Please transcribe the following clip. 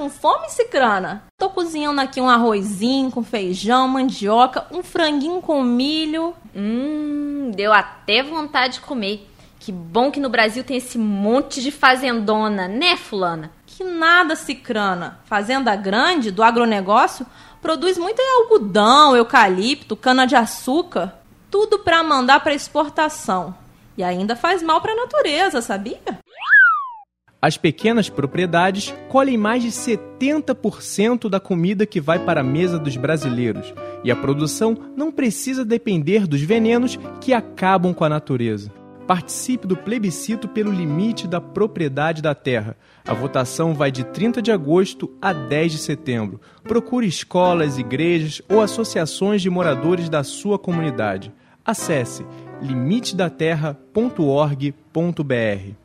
com fome, Cicrana? Tô cozinhando aqui um arrozinho com feijão, mandioca, um franguinho com milho. Deu até vontade de comer. Que bom que no Brasil tem esse monte de fazendona, né, fulana? Que nada, Cicrana. Fazenda grande do agronegócio produz muito algodão, eucalipto, cana-de-açúcar. Tudo para mandar para exportação. E ainda faz mal para a natureza, sabia? As pequenas propriedades colhem mais de 70% da comida que vai para a mesa dos brasileiros. E a produção não precisa depender dos venenos que acabam com a natureza. Participe do plebiscito pelo limite da propriedade da terra. A votação vai de 30 de agosto a 10 de setembro. Procure escolas, igrejas ou associações de moradores da sua comunidade. Acesse limitedaterra.org.br.